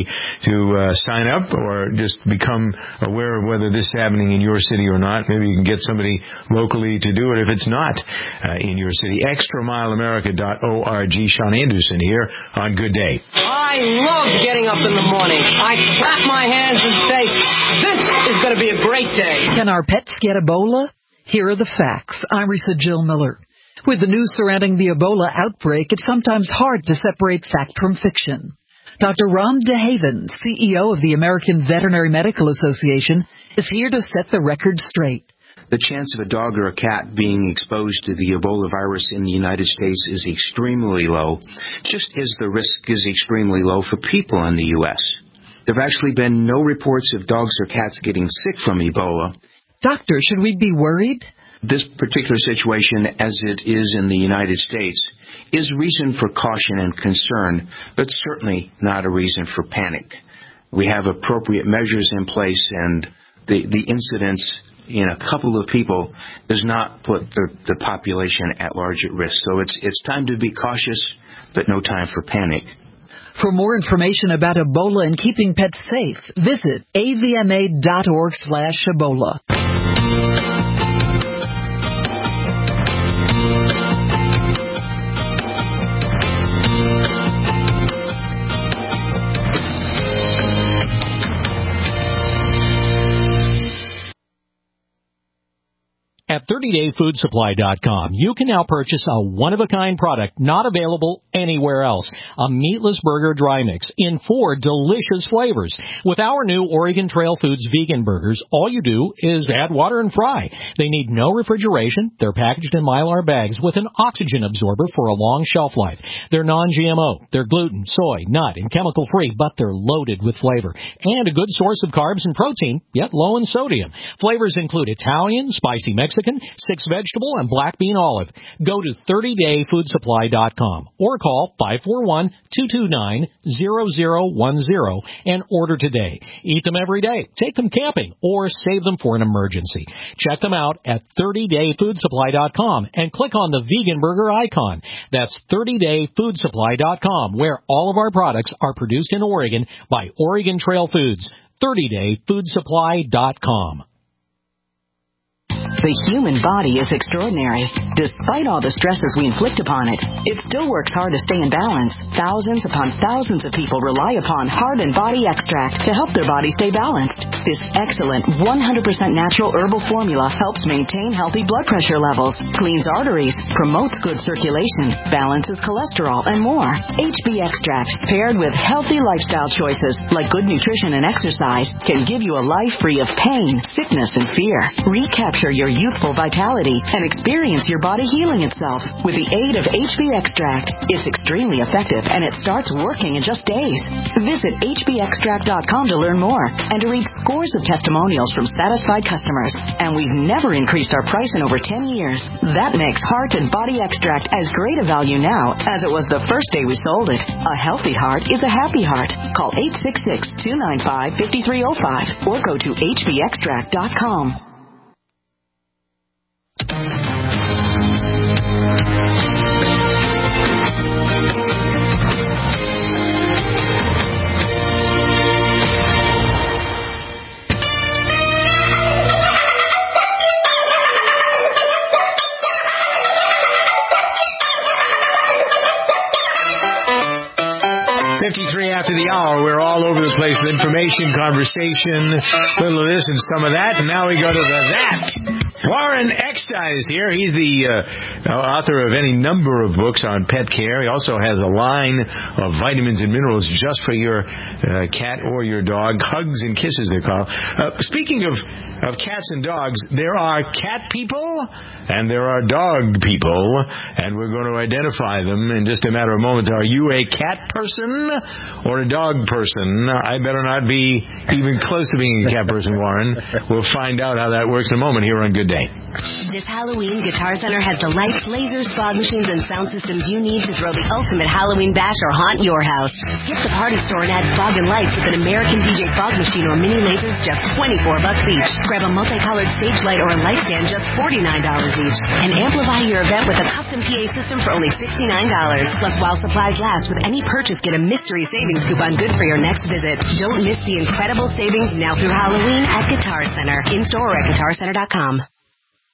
B: to uh, sign up or just become aware of whether this is happening in your city or not. Maybe you can get somebody locally to do it if it's not uh, in your city. extra mile america dot org. Sean Anderson here on Good Day.
F: I love getting up in the morning. I clap my hands and say, this is going to be a great day.
Q: Can our pets get Ebola? Here are the facts. I'm Risa Jill Miller. With the news surrounding the Ebola outbreak, it's sometimes hard to separate fact from fiction. Doctor Ron DeHaven, C E O of the American Veterinary Medical Association, is here to set the record straight.
A: the chance of a dog or a cat being exposed to the Ebola virus in the United States is extremely low, just as the risk is extremely low for people in the U S. There have actually been no reports of dogs or cats getting sick from Ebola.
Q: Doctor, should we be worried?
A: This particular situation, as it is in the United States, is reason for caution and concern, but certainly not a reason for panic. We have appropriate measures in place, and the, the incidence in a couple of people does not put the, the population at large at risk. So it's, it's time to be cautious, but no time for panic.
Q: For more information about Ebola and keeping pets safe, visit A V M A dot org slash Ebola.
R: At thirty day food supply dot com, you can now purchase a one-of-a-kind product not available anywhere else. A meatless burger dry mix in four delicious flavors. With our new Oregon Trail Foods vegan burgers, all you do is add water and fry. They need no refrigeration. They're packaged in Mylar bags with an oxygen absorber for a long shelf life. They're non G M O. They're gluten, soy, nut, and chemical-free, but they're loaded with flavor. And a good source of carbs and protein, yet low in sodium. Flavors include Italian, spicy Mexican, six vegetable, and black bean olive. Go to thirty day food supply dot com or call five four one, two two nine, zero zero one zero and order today. Eat them every day, take them camping, or save them for an emergency. Check them out at thirty day food supply dot com and click on the vegan burger icon. That's thirty day food supply dot com, where all of our products are produced in Oregon by Oregon Trail Foods. thirty day food supply dot com.
S: The human body is extraordinary. Despite all the stresses we inflict upon it, it still works hard to stay in balance. Thousands upon thousands of people rely upon Heart and Body Extract to help their body stay balanced. This excellent one hundred percent natural herbal formula helps maintain healthy blood pressure levels, cleans arteries, promotes good circulation, balances cholesterol, and more. H B Extract, paired with healthy lifestyle choices like good nutrition and exercise, can give you a life free of pain, sickness, and fear. Recapture your youthful vitality and experience your body healing itself with the aid of H B Extract. It's extremely effective, and it starts working in just days. Visit H B extract dot com to learn more and to read scores of testimonials from satisfied customers. And we've never increased our price in over ten years. That makes Heart and Body Extract as great a value now as it was the first day we sold it. A healthy heart is a happy heart. Call eight six six, two nine five, five three zero five or go to H B extract dot com.
B: fifty-three after the hour. We're all over the place with information, conversation, little of this and some of that. And now we go to the that. Warren Eckstein is here. He's the uh, author of any number of books on pet care. He also has a line of vitamins and minerals just for your uh, cat or your dog. Hugs and Kisses, they're called. Uh, speaking of, of cats and dogs, there are cat people and there are dog people, and we're going to identify them in just a matter of moments. Are you a cat person or a dog person? I better not be even close to being a cat person, Warren. We'll find out how that works in a moment here on Good Day.
T: This Halloween, Guitar Center has the lights, lasers, fog machines, and sound systems you need to throw the ultimate Halloween bash or haunt your house. Get the party store and add fog and lights with an American D J fog machine or mini lasers, just twenty-four bucks each. Grab a multicolored stage light or a light stand, just forty-nine dollars each. And amplify your event with a custom P A system for only sixty-nine dollars. Plus, while supplies last, with any purchase, get a mystery savings coupon good for your next visit. Don't miss the incredible savings now through Halloween at Guitar Center. In store or at guitar center dot com.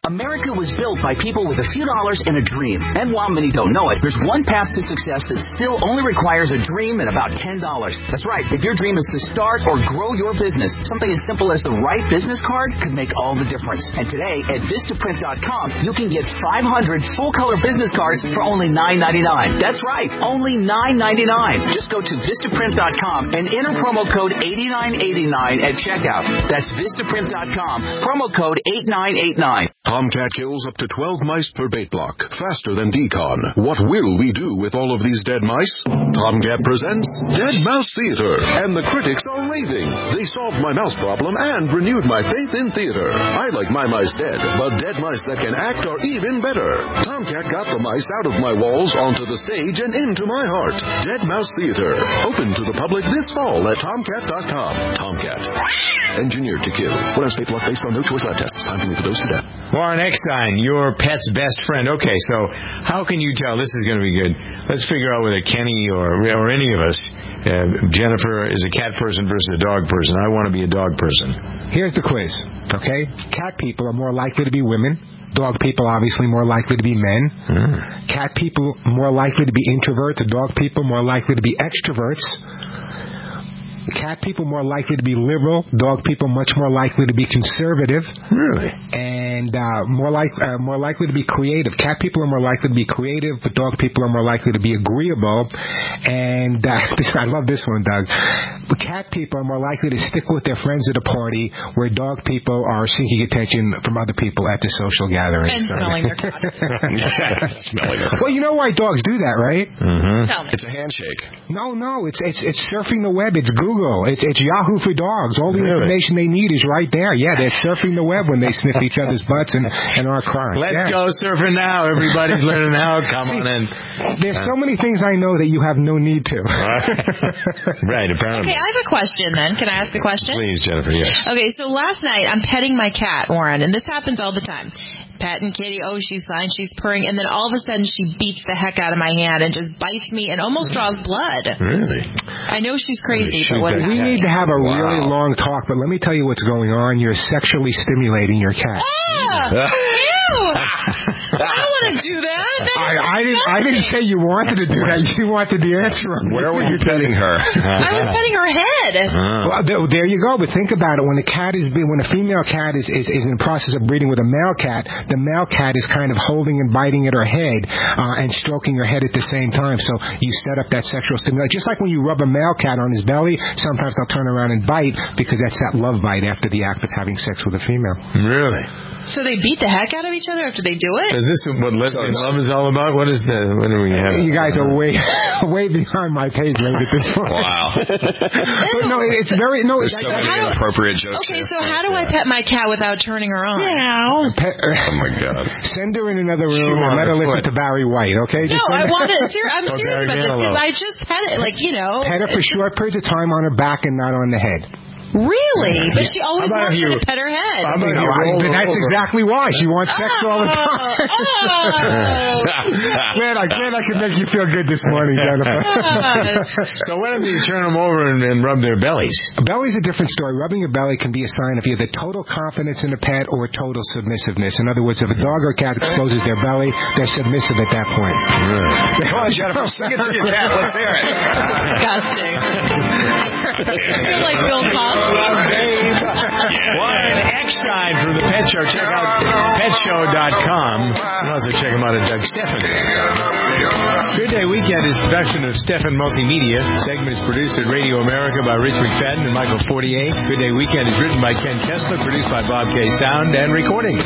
D: America was built by people with a few dollars and a dream. And while many don't know it, there's one path to success that still only requires a dream and about ten dollars. That's right. If your dream is to start or grow your business, something as simple as the right business card could make all the difference. And today at Vistaprint dot com, you can get five hundred full-color business cards for only nine ninety-nine. That's right, only nine ninety-nine. Just go to Vistaprint dot com and enter promo code eighty-nine eighty-nine at checkout. That's Vistaprint dot com, promo code eighty-nine eighty-nine.
E: Tomcat kills up to twelve mice per bait block, faster than Decon. What will we do with all of these dead mice? Tomcat presents Dead Mouse Theater, and the critics are raving. They solved my mouse problem and renewed my faith in theater. I like my mice dead, but dead mice that can act are even better. Tomcat got the mice out of my walls, onto the stage, and into my heart. Dead Mouse Theater, open to the public this fall at Tomcat dot com. Tomcat, engineered to kill. One ounce bait block based on no choice lab tests. Time to move the dose to death.
B: Warren Eckstein, your pet's best friend. Okay, so how can you tell? This is going to be good. Let's figure out whether Kenny or or any of us, uh, Jennifer, is a cat person versus a dog person. I want to be a dog person.
U: Here's the quiz, okay? Cat people are more likely to be women. Dog people, obviously, more likely to be men. Mm. Cat people, more likely to be introverts. Dog people, more likely to be extroverts. Cat people more likely to be liberal. Dog people much more likely to be conservative.
B: Really?
U: And uh, more like uh, more likely to be creative. Cat people are more likely to be creative, but dog people are more likely to be agreeable. And uh, this, I love this one, Doug. But cat people are more likely to stick with their friends at a party, where dog people are seeking attention from other people at the social gathering.
C: And
U: so.
C: smelling their cock.
U: Smelling their Well, you know why dogs do that, right?
B: Mm-hmm.
C: Tell me.
O: It's a handshake.
U: No, no, it's it's it's surfing the web. It's Google. It's it's Yahoo for dogs. All the
B: really?
U: information they need is right there. Yeah, they're surfing the web when they sniff each other's butts and, and are crying.
B: Let's
U: yeah.
B: go surfing now. Everybody's learning how. Come
U: See,
B: on in.
U: There's so many things I know that you have no need to.
B: Right, apparently.
C: Okay, I have a question then. Can I ask a question?
B: Please, Jennifer, yes.
C: Okay, so last night I'm petting my cat, Warren, and this happens all the time. Petting Kitty, oh, she's fine, she's purring, and then all of a sudden she beats the heck out of my hand and just bites me and almost draws blood.
B: Really?
C: I know she's crazy, but what's
U: We
C: happening?
U: need to have a
B: Wow.
U: really long talk, but let me tell you what's going on. You're sexually stimulating your cat.
C: Ah! Ew! I don't want to do that. That
U: I,
C: is
U: I didn't. I didn't say you wanted to do that. You wanted the answer.
O: Where were you petting her?
C: I was petting her head.
U: Well, there, there you go. But think about it. When a cat is, when a female cat is, is, is in the process of breeding with a male cat, the male cat is kind of holding and biting at her head uh, and stroking her head at the same time. So you set up that sexual stimulation. Just like when you rub a male cat on his belly, sometimes they'll turn around and bite because that's that love bite after the act of having sex with a female.
B: Really?
C: So they beat the heck out of each other after they do it?
B: Is this what lesbian love is all about? What is the? What do we have?
U: You guys are way, way behind my page rate at this point.
O: Wow.
U: But no, it's very no.
O: There's so many inappropriate jokes.
C: Okay,
O: here.
C: so how do I pet my cat without turning her on?
U: Meow. Pet,
O: Oh my God.
U: Send her in another room
B: Sure,
U: and let her
B: that's
U: listen
B: what-
U: to Barry White, okay?
C: No,
U: Just
C: I
U: send her-
C: want to. Ser- I'm
B: Okay,
C: serious about this
B: Manilow.
C: because I just pet it, like you know.
U: Pet her for short periods of time on her back and not on the head.
C: Really? But she always
B: How about
C: wants me
B: you-
C: to pet her head.
B: How about
U: No,
B: you
U: I-
B: roll her
U: that's
B: over?
U: exactly why. She wants sex all the time.
C: Oh.
U: glad, I, glad I could make you feel good this morning, Jennifer.
B: So why don't you turn them over and, and rub their bellies?
U: A belly's a different story. Rubbing your belly can be a sign of either total confidence in a pet or total submissiveness. In other words, if a dog or cat exposes their belly, they're submissive at that point.
B: Really?
O: Come on, Jennifer, sing it to your cat. Let's hear it.
C: Disgusting. I feel like Bill Cosby.
B: Warren Eckstein from the Pet Show. Check out pet show dot com. You can also check him out at Doug Steffen. Good Day Weekend is a production of Steffen Multimedia. The segment is produced at Radio America by Rich McFadden and Michael Fortier. Good Day Weekend is written by Ken Kessler, produced by Bob K. Sound, and recording.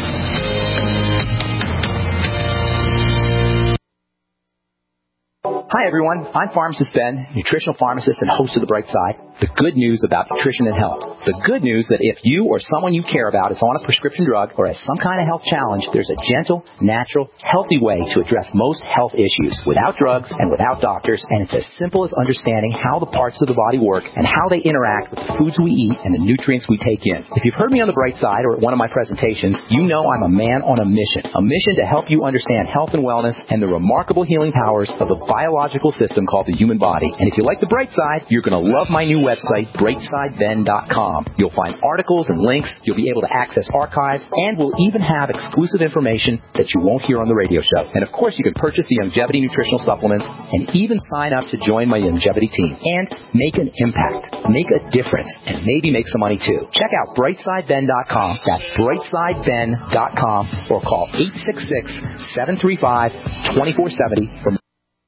V: Hi, everyone. I'm Pharmacist Ben, nutritional pharmacist and host of The Bright Side. The good news about nutrition and health. The good news that if you or someone you care about is on a prescription drug or has some kind of health challenge, there's a gentle, natural, healthy way to address most health issues without drugs and without doctors, and it's as simple as understanding how the parts of the body work and how they interact with the foods we eat and the nutrients we take in. If you've heard me on The Bright Side or at one of my presentations, you know I'm a man on a mission. A mission to help you understand health and wellness and the remarkable healing powers of the biological biological system called the human body. And if you like the bright side, you're going to love my new website, bright side ben dot com. You'll find articles and links. You'll be able to access archives, and we'll even have exclusive information that you won't hear on the radio show. And of course, you can purchase the Youngevity nutritional supplements and even sign up to join my Youngevity team and make an impact, make a difference, and maybe make some money too. Check out bright side ben dot com. That's bright side ben dot com or call eight six six, seven three five, two four seven zero for